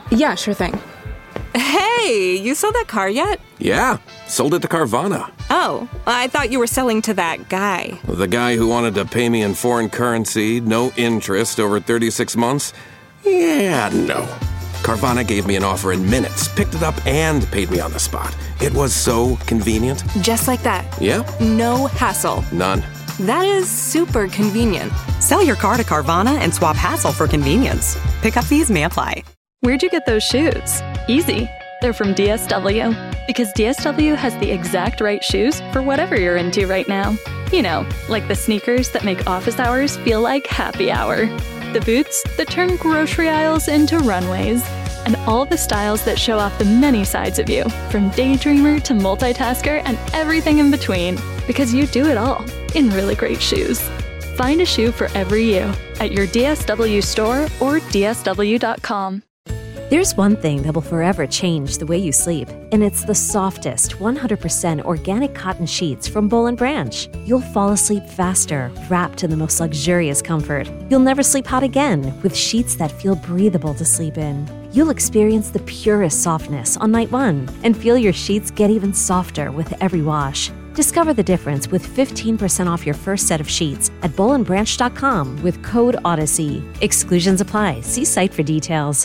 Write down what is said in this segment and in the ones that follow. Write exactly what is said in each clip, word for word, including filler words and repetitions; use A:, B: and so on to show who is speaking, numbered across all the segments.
A: Yeah, sure thing.
B: Hey, you sold that car yet?
C: Yeah, sold it to Carvana.
B: Oh, I thought you were selling to that guy.
C: The guy who wanted to pay me in foreign currency, no interest, over thirty-six months? Yeah, no. Carvana gave me an offer in minutes, picked it up, and paid me on the spot. It was so convenient.
B: Just like that.
C: Yeah.
B: No hassle.
C: None.
B: That is super convenient.
D: Sell your car to Carvana and swap hassle for convenience. Pickup fees may apply.
E: Where'd you get those shoes? Easy. They're from D S W. Because D S W has the exact right shoes for whatever you're into right now. You know, like the sneakers that make office hours feel like happy hour. The boots that turn grocery aisles into runways. And all the styles that show off the many sides of you, from daydreamer to multitasker and everything in between. Because you do it all in really great shoes. Find a shoe for every you at your D S W store or D S W dot com.
F: There's one thing that will forever change the way you sleep, and it's the softest, one hundred percent organic cotton sheets from Boll and Branch. You'll fall asleep faster, wrapped in the most luxurious comfort. You'll never sleep hot again with sheets that feel breathable to sleep in. You'll experience the purest softness on night one and feel your sheets get even softer with every wash. Discover the difference with fifteen percent off your first set of sheets at boll and branch dot com with code Odyssey. Exclusions apply. See site for details.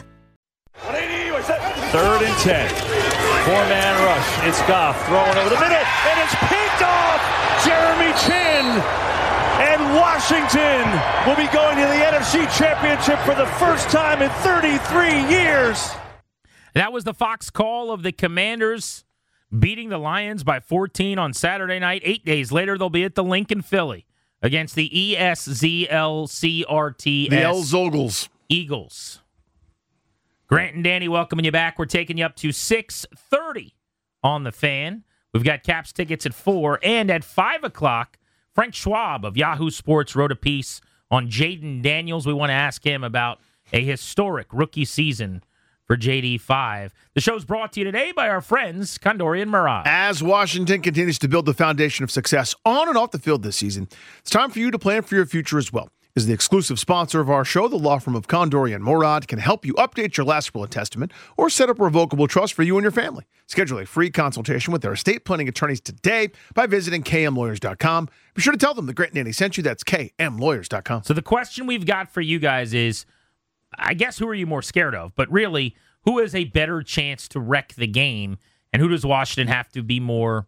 G: Third and ten. Four-man rush. It's Goff throwing over the middle, and it's picked off Jeremy Chinn. And Washington will be going to the N F C Championship for the first time in thirty-three years.
H: That was the Fox call of the Commanders beating the Lions by fourteen on Saturday night. Eight days later, they'll be at the Lincoln Philly against the E S Z L C R T S.
I: The El Zogles.
H: Eagles. Grant and Danny welcoming you back. We're taking you up to six thirty on the Fan. We've got Caps tickets at four. And at five o'clock, Frank Schwab of Yahoo Sports wrote a piece on Jaden Daniels. We want to ask him about a historic rookie season for J D five. The show's brought to you today by our friends, Condori and Murad.
I: As Washington continues to build the foundation of success on and off the field this season, it's time for you to plan for your future as well. As the exclusive sponsor of our show, the law firm of Condori and Murad can help you update your last will and testament or set up a revocable trust for you and your family. Schedule a free consultation with their estate planning attorneys today by visiting K M lawyers dot com. Be sure to tell them that Grant and Danny sent you. That's K M lawyers dot com.
H: So the question we've got for you guys is, I guess, who are you more scared of? But really, who has a better chance to wreck the game, and who does Washington have to be more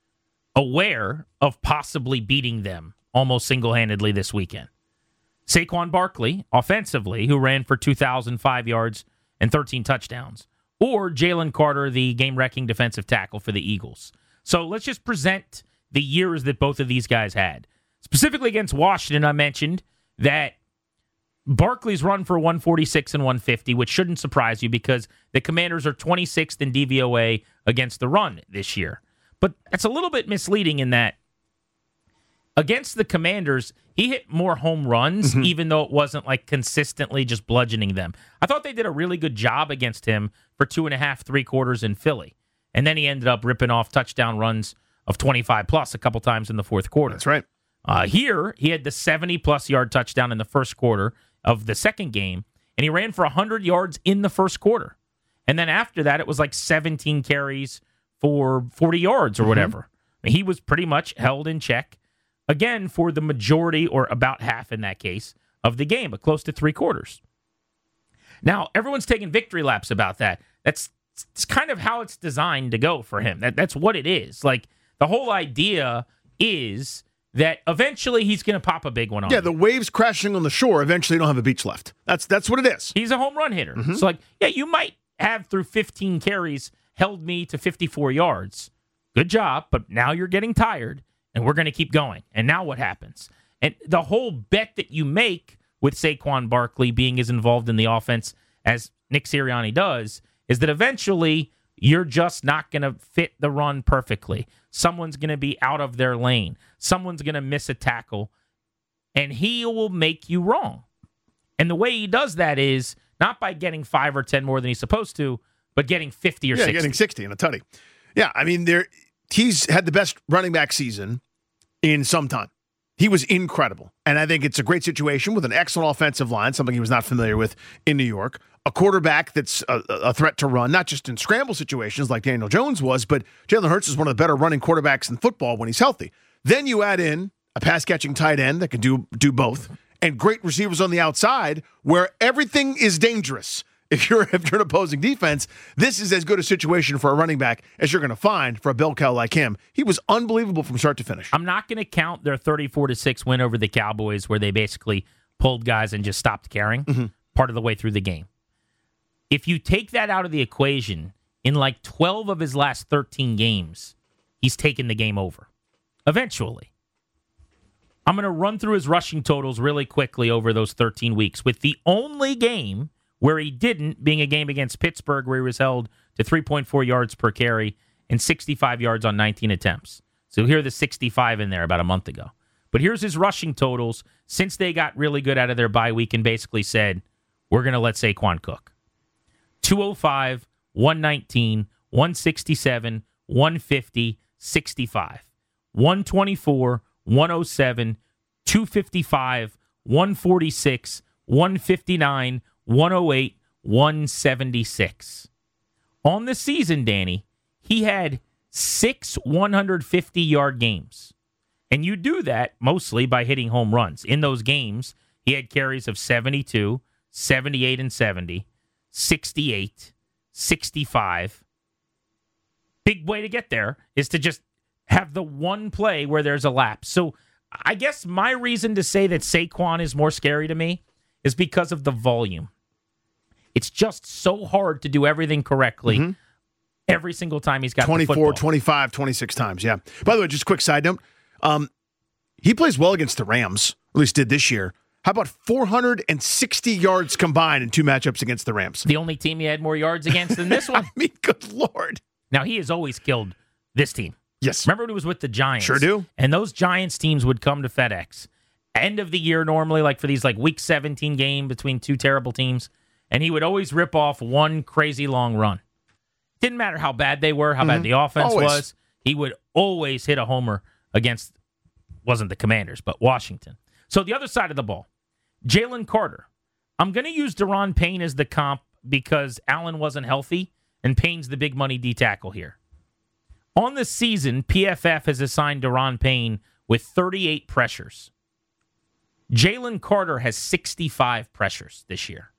H: aware of possibly beating them almost single-handedly this weekend? Saquon Barkley, offensively, who ran for two thousand five yards and thirteen touchdowns, or Jalen Carter, the game-wrecking defensive tackle for the Eagles. So let's just present the years that both of these guys had. Specifically against Washington, I mentioned that Barkley's run for one forty-six and one fifty, which shouldn't surprise you because the Commanders are twenty-sixth in D V O A against the run this year. But that's a little bit misleading in that against the Commanders, he hit more home runs, mm-hmm. even though it wasn't like consistently just bludgeoning them. I thought they did a really good job against him for two and a half, three quarters in Philly. And then he ended up ripping off touchdown runs of twenty-five plus a couple times in the fourth quarter.
I: That's right.
H: Uh, here, he had the seventy-plus yard touchdown in the first quarter of the second game, and he ran for one hundred yards in the first quarter. And then after that, it was like seventeen carries for forty yards or
I: mm-hmm.
H: whatever. I mean, he was pretty much held in check, again, for the majority, or about half in that case, of the game, but close to three quarters. Now, everyone's taking victory laps about that. That's it's kind of how it's designed to go for him. That, that's what it is. Like, the whole idea is that eventually he's going to pop a big one on
I: Yeah,
H: you.
I: the waves crashing on the shore, eventually you don't have a beach left. That's that's what it is.
H: He's a home run hitter. Mm-hmm. So, like, yeah, you might have, through fifteen carries, held me to fifty-four yards. Good job, but now you're getting tired, and we're going to keep going. And now what happens? And the whole bet that you make with Saquon Barkley being as involved in the offense as Nick Sirianni does is that eventually you're just not going to fit the run perfectly. Someone's going to be out of their lane. Someone's going to miss a tackle, and he will make you wrong. And the way he does that is not by getting five or ten more than he's supposed to, but getting fifty or
I: yeah,
H: sixty.
I: getting sixty in a tutty. Yeah, I mean, there he's had the best running back season in some time. He was incredible. And I think it's a great situation with an excellent offensive line, something he was not familiar with in New York. a quarterback that's a, a threat to run, not just in scramble situations like Daniel Jones was, but Jalen Hurts is one of the better running quarterbacks in football when he's healthy. Then you add in a pass-catching tight end that can do do both, and great receivers on the outside where everything is dangerous. If you're if you're an opposing defense, this is as good a situation for a running back as you're going to find for a bell cow like him. He was unbelievable from start to finish.
H: I'm not going to count their thirty-four to six win over the Cowboys where they basically pulled guys and just stopped caring mm-hmm. part of the way through the game. If you take that out of the equation, in like twelve of his last thirteen games, he's taken the game over. Eventually. I'm going to run through his rushing totals really quickly over those thirteen weeks, with the only game where he didn't being a game against Pittsburgh where he was held to three point four yards per carry and sixty-five yards on nineteen attempts. So here are the sixty-five in there about a month ago. But here's his rushing totals since they got really good out of their bye week and basically said, we're going to let Saquon cook. two oh five, one nineteen, one sixty-seven, one fifty, sixty-five. one twenty-four, one oh seven, two fifty-five, one forty-six, one fifty-nine, one oh eight, one seventy-six. On the season, Danny, he had six one hundred fifty-yard games. And you do that mostly by hitting home runs. In those games, he had carries of seventy-two, seventy-eight and seventy, sixty-eight, sixty-five. Big way to get there is to just have the one play where there's a lapse. So I guess my reason to say that Saquon is more scary to me is because of the volume. It's just so hard to do everything correctly mm-hmm. every single time he's got
I: twenty-four,
H: the football.
I: twenty-five, twenty-six times, yeah. By the way, just a quick side note. Um, he plays well against the Rams, at least did this year. How about four hundred sixty yards combined in two matchups against the Rams?
H: The only team he had more yards against than this one?
I: I mean, good Lord.
H: Now, he has always killed this team.
I: Yes.
H: Remember when he was with the Giants?
I: Sure do.
H: And those Giants teams would come to FedEx. End of the year normally, like for these like week seventeen game between two terrible teams. And he would always rip off one crazy long run. Didn't matter how bad they were, how mm-hmm. bad the offense always. was. He would always hit a homer against, wasn't the Commanders, but Washington. So the other side of the ball, Jalen Carter. I'm going to use Daron Payne as the comp because Allen wasn't healthy, and Payne's the big money D tackle here. On the season, P F F has assigned Daron Payne with thirty-eight pressures. Jalen Carter has sixty-five pressures this year.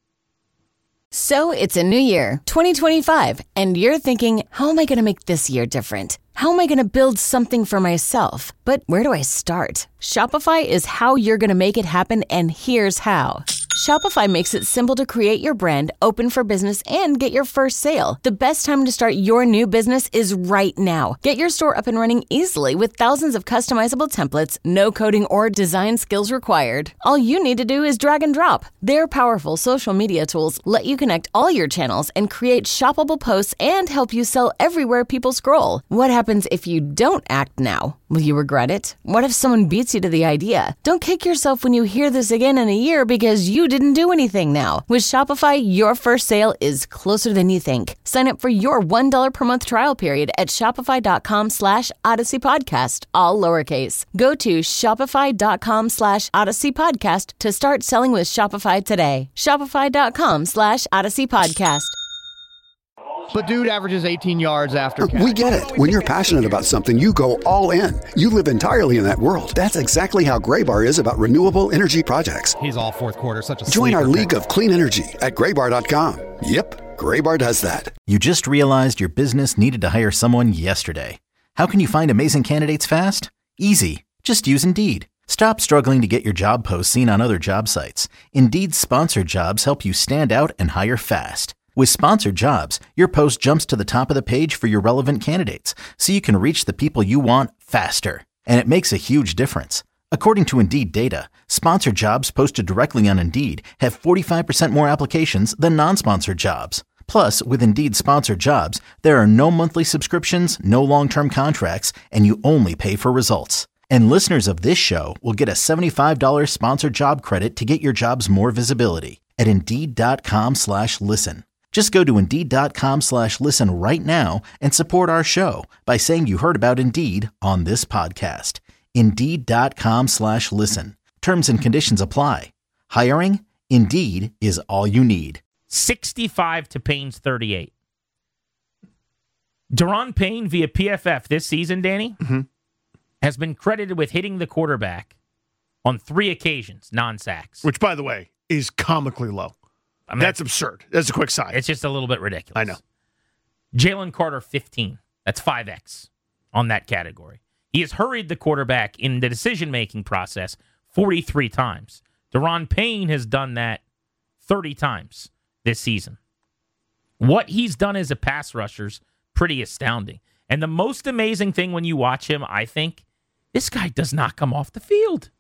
A: So it's a new year, twenty twenty-five, and you're thinking, how am I going to make this year different? How am I going to build something for myself? But where do I start? Shopify is how you're going to make it happen, and here's how. Shopify makes it simple to create your brand, open for business, and get your first sale. The best time to start your new business is right now. Get your store up and running easily with thousands of customizable templates, no coding or design skills required. All you need to do is drag and drop. Their powerful social media tools let you connect all your channels and create shoppable posts and help you sell everywhere people scroll. What happens if you don't act now? Will you regret it? What if someone beats you to the idea? Don't kick yourself when you hear this again in a year because you didn't do anything now. With Shopify, your first sale is closer than you think. Sign up for your one dollar per month trial period at shopify.com slash Odyssey Podcast, all lowercase. Go to shopify.com slash Odyssey Podcast to start selling with Shopify today. Shopify.com slash Odyssey Podcast.
J: But dude averages eighteen yards after catch.
K: We get it. When you're passionate about something, you go all in. You live entirely in that world. That's exactly how Graybar is about renewable energy projects.
J: He's all fourth quarter, such a
K: Join our
J: pick.
K: league of clean energy at graybar dot com. Yep, Graybar does that.
L: You just realized your business needed to hire someone yesterday. How can you find amazing candidates fast? Easy. Just use Indeed. Stop struggling to get your job posts seen on other job sites. Indeed's sponsored jobs help you stand out and hire fast. With sponsored jobs, your post jumps to the top of the page for your relevant candidates, so you can reach the people you want faster. And it makes a huge difference. According to Indeed data, sponsored jobs posted directly on Indeed have forty-five percent more applications than non-sponsored jobs. Plus, with Indeed sponsored jobs, there are no monthly subscriptions, no long-term contracts, and you only pay for results. And listeners of this show will get a seventy-five dollars sponsored job credit to get your jobs more visibility at Indeed.com slash listen. Just go to Indeed.com slash listen right now and support our show by saying you heard about Indeed on this podcast. Indeed.com slash listen. Terms and conditions apply. Hiring? Indeed is all you need.
H: sixty-five to Payne's thirty-eight. Daron Payne via P F F this season, Danny,
I: mm-hmm.
H: has been credited with hitting the quarterback on three occasions, non-sacks.
I: Which, by the way, is comically low. I mean, that's, that's absurd. That's a quick side.
H: It's just a little bit ridiculous.
I: I know.
H: Jalen Carter, fifteen. That's five X on that category. He has hurried the quarterback in the decision-making process forty-three times. Daron Payne has done that thirty times this season. What he's done as a pass rusher's pretty astounding. And the most amazing thing when you watch him, I think, this guy does not come off the field.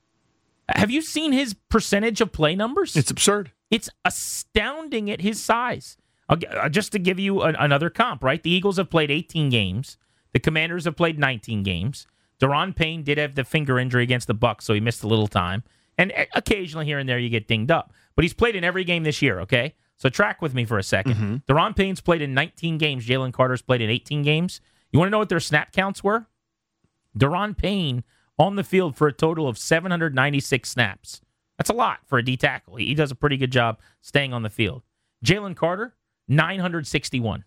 H: Have you seen his percentage of play numbers?
I: It's absurd.
H: It's astounding at his size. I'll, just to give you an, another comp, right? The Eagles have played eighteen games. The Commanders have played nineteen games. Daron Payne did have the finger injury against the Bucs, so he missed a little time. And occasionally here and there you get dinged up. But he's played in every game this year, okay? So track with me for a second.
I: Mm-hmm.
H: Daron Payne's played in nineteen games. Jalen Carter's played in eighteen games. You want to know what their snap counts were? Daron Payne on the field for a total of seven hundred ninety-six snaps. That's a lot for a D tackle. He does a pretty good job staying on the field. Jalen Carter, nine hundred sixty-one.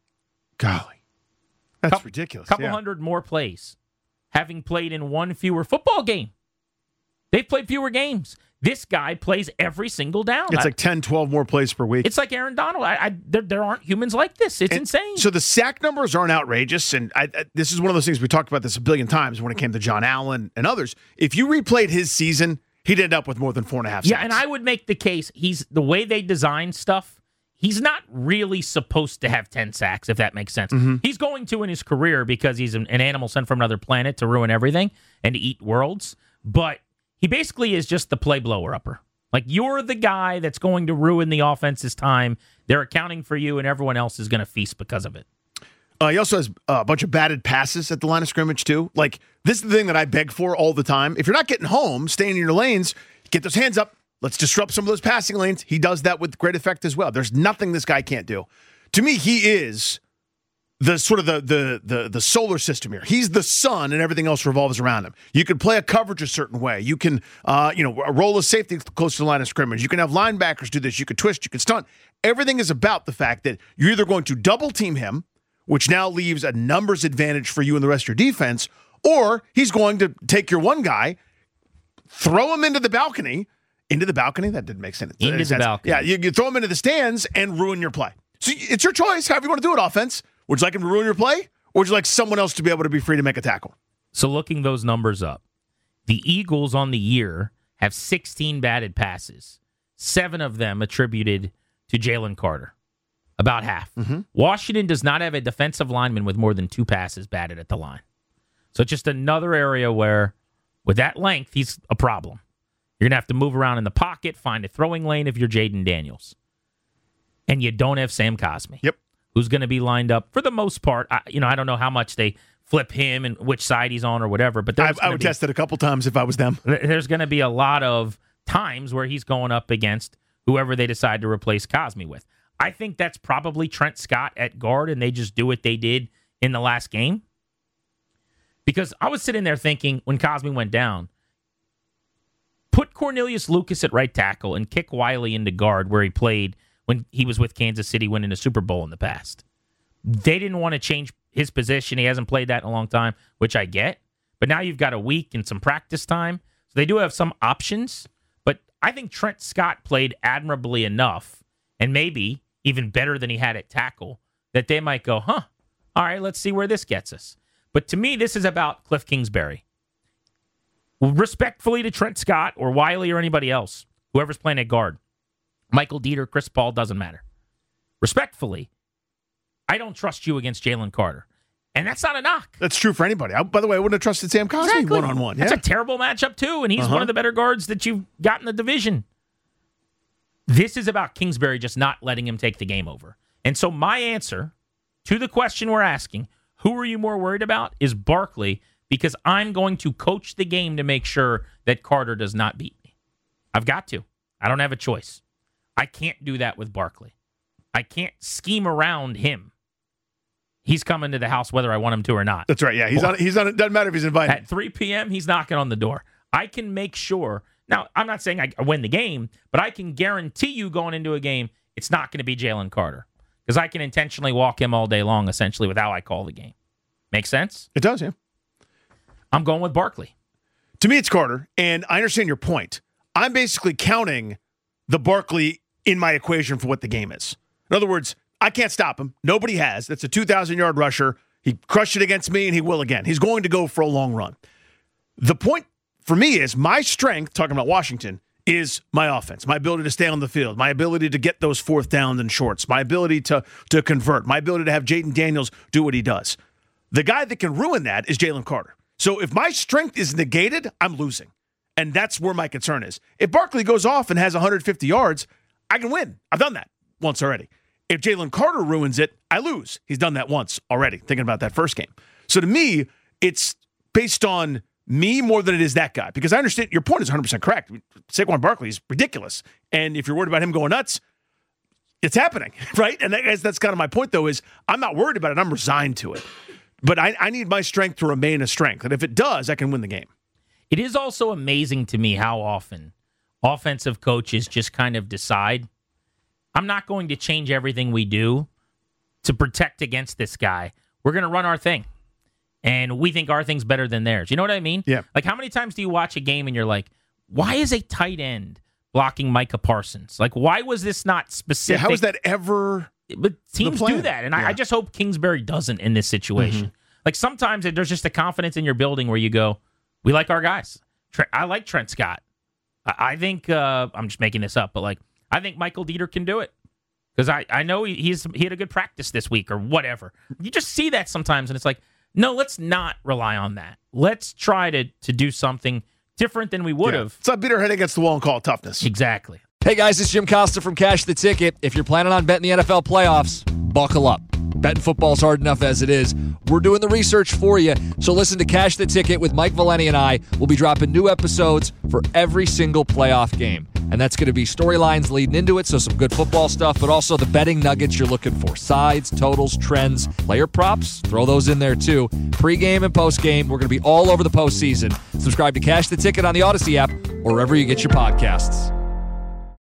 I: Golly. That's
H: couple,
I: ridiculous.
H: Couple
I: yeah.
H: hundred more plays, having played in one fewer football game. They've played fewer games. This guy plays every single down.
I: It's
H: I,
I: like ten, twelve more plays per week.
H: It's like Aaron Donald. I, I, there, there aren't humans like this. It's
I: and
H: insane.
I: So the sack numbers aren't outrageous, and I, I, this is one of those things we talked about this a billion times when it came to John Allen and others. If you replayed his season, he'd end up with more than four and a half sacks.
H: Yeah, and I would make the case, he's the way they design stuff, he's not really supposed to have ten sacks, if that makes sense.
I: Mm-hmm.
H: He's going to in his career because he's an, an animal sent from another planet to ruin everything and to eat worlds, but he basically is just the play blower-upper. Like, you're the guy that's going to ruin the offense's time. They're accounting for you, and everyone else is going to feast because of it.
I: Uh, he also has a bunch of batted passes at the line of scrimmage, too. Like, this is the thing that I beg for all the time. If you're not getting home, staying in your lanes, get those hands up. Let's disrupt some of those passing lanes. He does that with great effect as well. There's nothing this guy can't do. To me, he is the sort of the the the the solar system here. He's the sun, and everything else revolves around him. You can play a coverage a certain way. You can, uh, you know, roll a safety close to the line of scrimmage. You can have linebackers do this. You can twist. You can stunt. Everything is about the fact that you're either going to double team him, which now leaves a numbers advantage for you and the rest of your defense, or he's going to take your one guy, throw him into the balcony, into the balcony. That didn't make sense.
H: Into
I: sense.
H: the balcony.
I: Yeah, you, you throw him into the stands and ruin your play. So it's your choice, however you want to do it, offense. Would you like him to ruin your play, or would you like someone else to be able to be free to make a tackle?
H: So looking those numbers up, the Eagles on the year have sixteen batted passes, seven of them attributed to Jalen Carter, about half.
I: Mm-hmm.
H: Washington does not have a defensive lineman with more than two passes batted at the line. So it's just another area where, with that length, he's a problem. You're going to have to move around in the pocket, find a throwing lane if you're Jaden Daniels. And you don't have Sam Cosmi.
I: Yep.
H: Who's going to be lined up for the most part. I, you know, I don't know how much they flip him and which side he's on or whatever. But
I: I, I would
H: be,
I: test it a couple times if I was them.
H: There's going to be a lot of times where he's going up against whoever they decide to replace Cosmi with. I think that's probably Trent Scott at guard, and they just do what they did in the last game. Because I was sitting there thinking when Cosmi went down, put Cornelius Lucas at right tackle and kick Wiley into guard where he played when he was with Kansas City winning a Super Bowl in the past. They didn't want to change his position. He hasn't played that in a long time, which I get. But now you've got a week and some practice time. So they do have some options. But I think Trent Scott played admirably enough, and maybe even better than he had at tackle, that they might go, huh, all right, let's see where this gets us. But to me, this is about Cliff Kingsbury. Respectfully to Trent Scott or Wiley or anybody else, whoever's playing at guard, Michael Dieter, Chris Paul, doesn't matter. Respectfully, I don't trust you against Jalen Carter. And that's not a knock.
I: That's true for anybody. I, by the way, I wouldn't have trusted Sam Cosmi
H: exactly.
I: one-on-one.
H: That's
I: yeah.
H: a terrible matchup, too, and he's
I: uh-huh.
H: one of the better guards that you've got in the division. This is about Kingsbury just not letting him take the game over. And so my answer to the question we're asking, who are you more worried about, is Barkley, because I'm going to coach the game to make sure that Carter does not beat me. I've got to. I don't have a choice. I can't do that with Barkley. I can't scheme around him. He's coming to the house whether I want him to or not.
I: That's right, yeah. He's on. He's on. It doesn't matter if he's invited.
H: At three p.m., he's knocking on the door. I can make sure. Now, I'm not saying I win the game, but I can guarantee you going into a game, it's not going to be Jalen Carter because I can intentionally walk him all day long, essentially, with how I call the game. Make sense?
I: It does, yeah.
H: I'm going with Barkley.
I: To me, it's Carter, and I understand your point. I'm basically counting the Barkley in my equation for what the game is. In other words, I can't stop him. Nobody has. That's a two thousand yard rusher. He crushed it against me, and he will again. He's going to go for a long run. The point for me is my strength, talking about Washington, is my offense, my ability to stay on the field, my ability to get those fourth downs and shorts, my ability to, to convert, my ability to have Jaden Daniels do what he does. The guy that can ruin that is Jalen Carter. So if my strength is negated, I'm losing. And that's where my concern is. If Barkley goes off and has one hundred fifty yards, I can win. I've done that once already. If Jalen Carter ruins it, I lose. He's done that once already, thinking about that first game. So to me, it's based on me more than it is that guy. Because I understand your point is one hundred percent correct. Saquon Barkley is ridiculous. And if you're worried about him going nuts, it's happening, right? And that's, that's kind of my point, though, is I'm not worried about it. I'm resigned to it. But I, I need my strength to remain a strength. And if it does, I can win the game.
H: It is also amazing to me how often offensive coaches just kind of decide, I'm not going to change everything we do to protect against this guy. We're going to run our thing. And we think our thing's better than theirs. You know what I mean?
I: Yeah.
H: Like, how many times do you watch a game and you're like, why is a tight end blocking Micah Parsons? Like, why was this not specific?
I: Yeah, how is that ever...
H: But teams do that, and yeah. I, I just hope Kingsbury doesn't in this situation. Mm-hmm. Like, sometimes there's just a confidence in your building where you go, we like our guys. Tre- I like Trent Scott. I, I think, uh, I'm just making this up, but, like, I think Michael Dieter can do it. Because I, I know he, he's he had a good practice this week or whatever. You just see that sometimes, and it's like, no, let's not rely on that. Let's try to to do something different than we would have.
I: Yeah. Let's not beat our head against the wall and call it toughness.
H: Exactly.
M: Hey guys, it's Jim Costa from Cash the Ticket. If you're planning on betting the N F L playoffs, buckle up. Betting football's hard enough as it is. We're doing the research for you. So listen to Cash the Ticket with Mike Valeni and I. We'll be dropping new episodes for every single playoff game. And that's going to be storylines leading into it, so some good football stuff, but also the betting nuggets you're looking for. Sides, totals, trends, player props, throw those in there too. Pre-game and post-game, we're going to be all over the postseason. Subscribe to Cash the Ticket on the Odyssey app or wherever you get your podcasts.